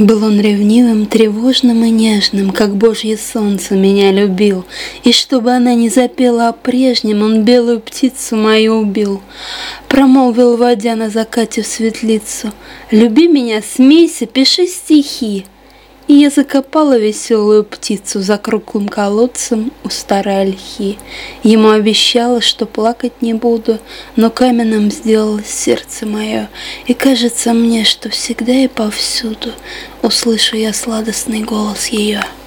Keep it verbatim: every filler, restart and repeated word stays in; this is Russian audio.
Был он ревнивым, тревожным и нежным, как божье солнце меня любил. И чтобы она не запела о прежнем, он белую птицу мою убил. Промолвил, водя на закате в светлицу: «Люби меня, смейся, пиши стихи». И я закопала веселую птицу за круглым колодцем у старой ольхи. Ему обещала, что плакать не буду, но каменным сделалось сердце мое, и кажется мне, что всегда и повсюду услышу я сладостный голос ее.